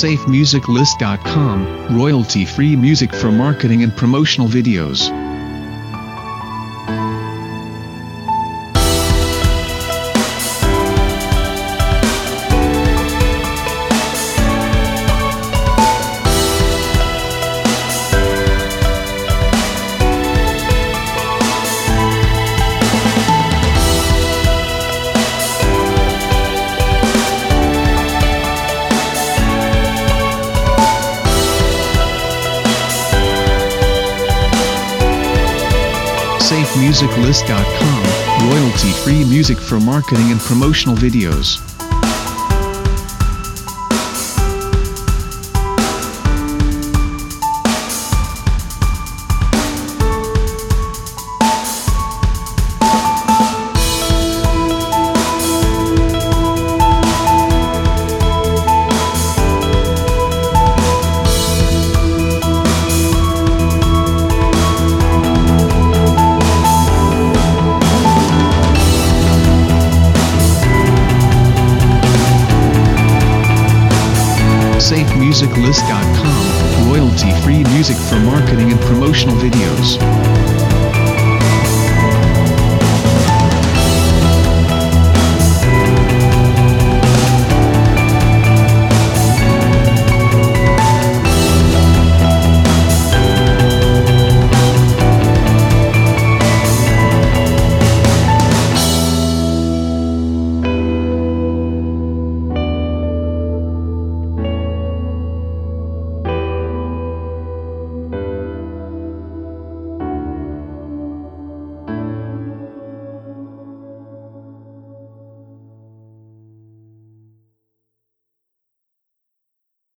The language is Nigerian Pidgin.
SafeMusicList.com, royalty-free music for marketing and promotional videos. SafeMusicList.com, royalty-free music for marketing and promotional videos. SafeMusicList.com, royalty-free music for marketing and promotional videos.